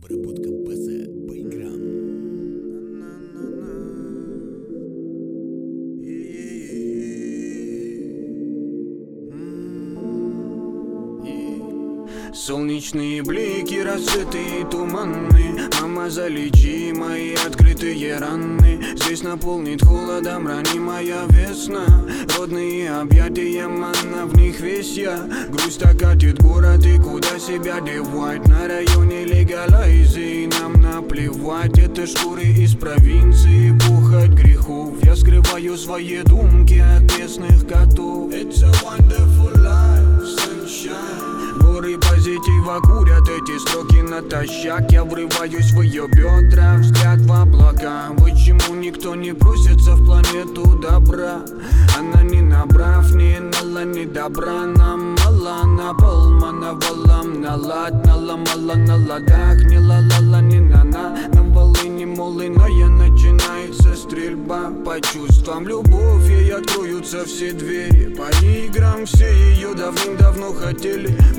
Обработка баса по играм. Солнечные блики, рассветы и туманы. Мама, залечи мои открытые раны. Здесь наполнит холодом ранимая весна. Родные объятия, манна, в них весь я. Грусть окатит город, и куда себя девать? На районе легалайзы, нам наплевать. Это шкуры из провинции, пухать грехов. Я скрываю свои думки от местных котов. It's a wonderful life, sunshine. Горы позитива курят эти строки натощак. Я врываюсь в ее бедра, взгляд в облака. Почему никто не просится в планету добра? Она не набрав, не нала, не добра. Нам мало, на полмана валам, налад, наломала на ладах. Не ла-ла-ла, не на-на, на волыни молыная начинается стрельба. По чувствам любовь, ей откроются все двери. По играм все ее давным-давно хотели.